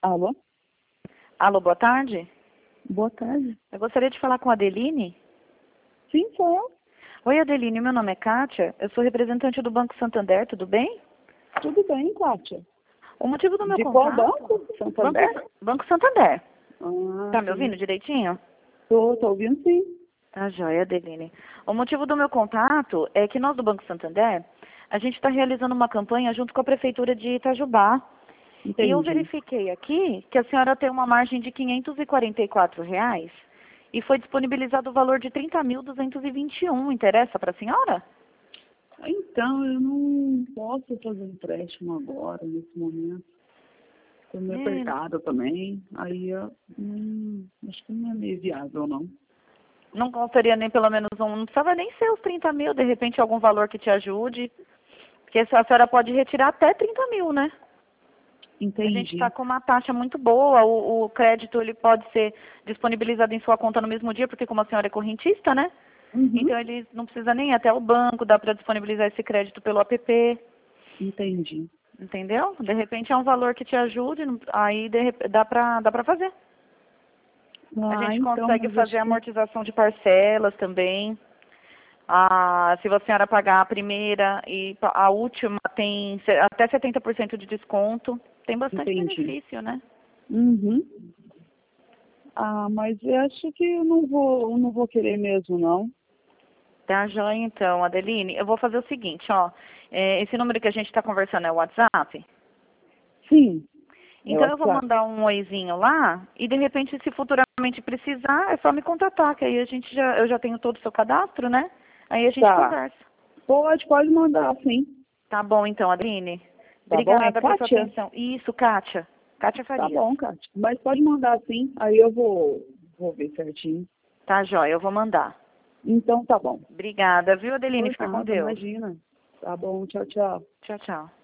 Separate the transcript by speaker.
Speaker 1: Alô?
Speaker 2: Alô, boa tarde.
Speaker 1: Boa tarde.
Speaker 2: Eu gostaria de falar com a Adeline.
Speaker 1: Sim, sou eu.
Speaker 2: Oi, Adeline, meu nome é Kátia. Eu sou representante do Banco Santander, tudo bem?
Speaker 1: Tudo bem, Kátia.
Speaker 2: O motivo do meu
Speaker 1: De qual
Speaker 2: contato...
Speaker 1: banco? Santander?
Speaker 2: Banco Santander.
Speaker 1: Ah,
Speaker 2: Tá me
Speaker 1: sim.
Speaker 2: ouvindo direitinho?
Speaker 1: Tô ouvindo sim.
Speaker 2: Tá joia, Adeline. O motivo do meu contato é que nós do Banco Santander, a gente está realizando uma campanha junto com a Prefeitura de Itajubá. E eu
Speaker 1: Entendi.
Speaker 2: verifiquei aqui que a senhora tem uma margem de R$ 544 e foi disponibilizado o valor de 30.221. Interessa para a senhora?
Speaker 1: Então, eu não posso fazer empréstimo agora, nesse momento. Estou meio apertada também. Aí, acho que não é meio viável, não.
Speaker 2: Não gostaria nem pelo menos não precisava nem ser os 30 mil, de repente algum valor que te ajude. Porque a senhora pode retirar até 30 mil, né?
Speaker 1: Entendi.
Speaker 2: A gente está com uma taxa muito boa, o crédito ele pode ser disponibilizado em sua conta no mesmo dia, porque como a senhora é correntista, né?
Speaker 1: Uhum.
Speaker 2: Então ele não precisa nem ir até o banco, dá para disponibilizar esse crédito pelo app,
Speaker 1: Entendi.
Speaker 2: entendeu? De repente é um valor que te ajude, aí dá para fazer. A gente
Speaker 1: Então,
Speaker 2: consegue
Speaker 1: mas
Speaker 2: fazer
Speaker 1: acho que...
Speaker 2: amortização de parcelas também. Se a senhora pagar a primeira e a última tem até 70% de desconto. Tem bastante
Speaker 1: Entendi.
Speaker 2: benefício, né?
Speaker 1: Uhum. Mas eu acho que eu não vou querer mesmo, não.
Speaker 2: Tá joia, então, Adeline. Eu vou fazer o seguinte, ó. Esse número que a gente está conversando é o WhatsApp?
Speaker 1: Sim. É o
Speaker 2: Então eu vou
Speaker 1: WhatsApp.
Speaker 2: mandar um oizinho lá e de repente, se futuramente precisar, é só me contatar, que aí eu já tenho todo o seu cadastro, né? Aí a gente
Speaker 1: Tá.
Speaker 2: conversa.
Speaker 1: Pode mandar, sim.
Speaker 2: Tá bom, então, Adeline.
Speaker 1: Tá bom? É
Speaker 2: Obrigada pela sua
Speaker 1: Kátia?
Speaker 2: atenção. Isso, Kátia. Kátia
Speaker 1: Tá
Speaker 2: Farias.
Speaker 1: bom, Kátia. Mas pode mandar, sim. Aí eu vou ver certinho.
Speaker 2: Tá joia, eu vou mandar.
Speaker 1: Então, tá bom.
Speaker 2: Obrigada, viu, Adeline?
Speaker 1: Por
Speaker 2: Fica com
Speaker 1: nada,
Speaker 2: Deus.
Speaker 1: imagina. Tá bom, tchau, tchau.
Speaker 2: Tchau, tchau.